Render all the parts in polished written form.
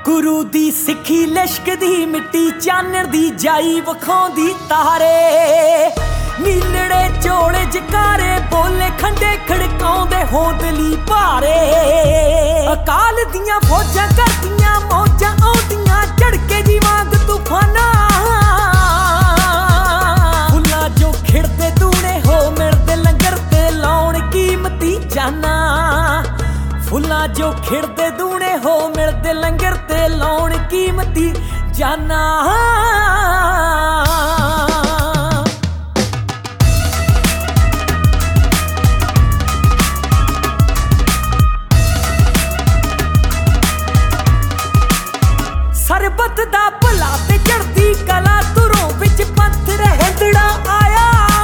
ਗੁਰੂ ਦੀ ਸਿੱਖੀ ਲਿਸ਼ਕਦੀ ਮਿੱਟੀ ਚਾਨਣ ਦੀ ਜਾਈ ਵਖਾਉਂਦੀ ਤਾਰੇ ਨੀਲੜੇ ਚੋਲੇ ਜਕਾਰੇ ਬੋਲੇ ਖੰਡੇ ਖੜਕਾਉਂਦੇ ਹੋਂਦਲੀ ਭਾਰੇ ਅਕਾਲ ਦੀਆਂ ਫੌਜਾਂ ਕਰਦੀਆਂ ਮੌਜਾਂ ਆਉਂਦੀਆਂ ਝੜਕੇ ਦੀ ਵਾਂਗ ਤੂਫਾਨਾਂ ਫੁੱਲਾਂ ਜੋ ਖਿੜਦੇ ਦੂਣੇ ਹੋ ਮਿਲਦੇ ਲੰਗਰ ਤੇ ਲਾਉਣ ਕੀਮਤੀ ਜਾਨਾਂ ਫੁੱਲਾਂ ਜੋ ਖਿੜਦੇ ਦੂਣੇ ਹੋ ਮਿਲਦੇ ਲੰਗਰ ਤੇ ਲਾਉਣ ਕੀਮਤੀ ਜਾਨਾਂ ਸਰਬਤ ਦਾ ਭਲਾ ਤੇ ਚੜ੍ਹਦੀ ਕਲਾ ਤੁਰੋਂ ਵਿੱਚ ਪੰਥ ਰਹਿੰਦੜਾ ਆਇਆ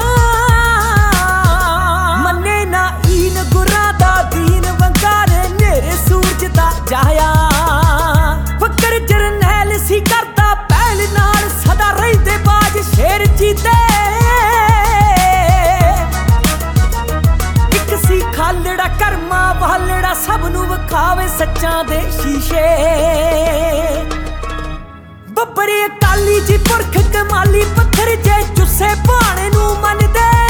ਮੰਨੇ ਨਾ ਈਨ ਗੁਰਾਂ ਦਾ ਦੀਨ ਵੰਗਾਰੇ ਨੇਰੇ ਸੂਰਜ ਦਾ ਜਾਇਆ ਫਕਰ ਜਰਨੈਲ ਸੀ ਕਰਦਾ ਪਹਿਲ ਨਾਲ ਸਦਾ ਰਹਿੰਦੇ ਬਾਜ ਸ਼ੇਰ ਜੀਤੇ ਇੱਕ ਸੀ ਖਾਲੜਾ ਕਰਮਾ ਵਾਲੜਾ ਸਭ ਨੂੰ ਵਿਖਾਵੇ ਸੱਚਾਂ ਦੇ ਸ਼ੀਸ਼ੇ ਬੱਬਰੇ ਅਕਾਲੀ ਜੀ ਪੁਰਖ ਕਮਾਲੀ ਪੱਥਰ ਜੇ ਚੁੱਸੇ ਭਾਣੇ ਨੂੰ ਮੰਨਦੇ